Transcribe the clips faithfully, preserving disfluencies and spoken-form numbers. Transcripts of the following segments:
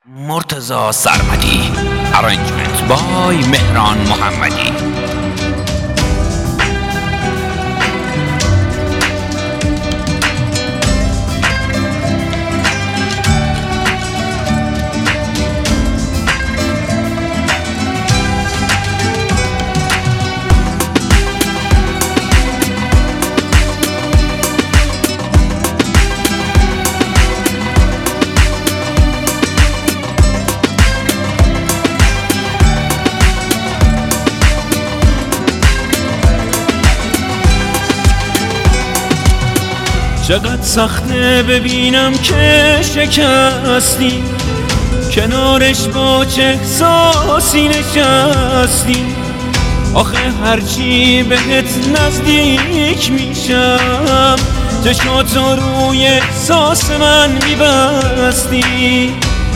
مرتضی سرمدی. Arrangement by مهران محمدی. چقدر سخته ببینم که شکستی، کنارش با چه احساسی نشستی. آخه هرچی بهت نزدیک میشم چشماتو روی احساس من میبستی.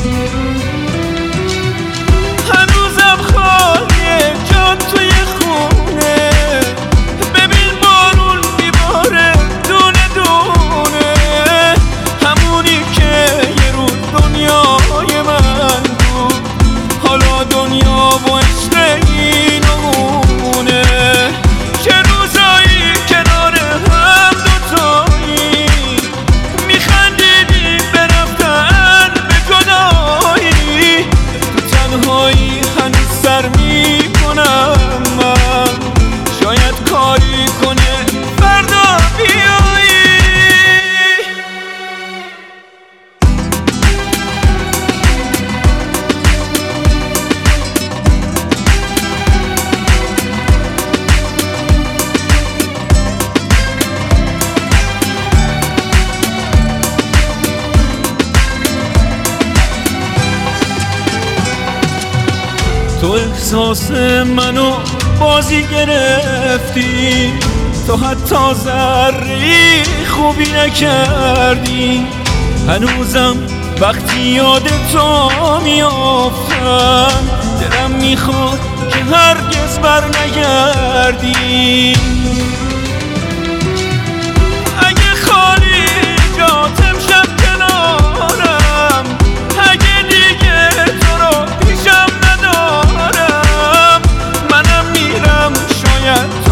هنوزم خالیه جا توی خونه، ببین بارون میباره دونه دونه. همونی که یه روز دنیای من بود، حالا دنیا و عشق این نمونه. چه روزایی کنار هم دوتایی میخندیدیم به رفتن به جدایی. تو تنهایی هنوز سر میکنم من، شاید کاری کنه فردا بیایی. تو احساس منو بازی گرفتی، تو حتی ذره خوبی نکردی. هنوزم وقتی یاد تو میافتم دلم میخواد که هرگز بر نگردی. اگه خالی جات امشب کنارم، اگه دیگه تو رو پیشم ندارم، منم میرم شاید تو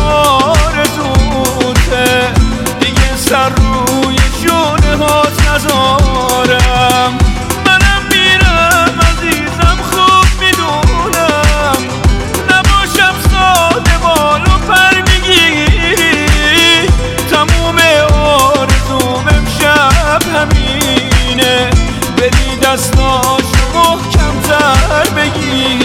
آرزوته دیگه سر روی شونه هات نذارم. منم میرم عزیزم خوب میدونم، نباشم ساده بالو پر میگیری. تموم آرزوم امشب همینه، بری دستاشو محکم‌تر بگیری.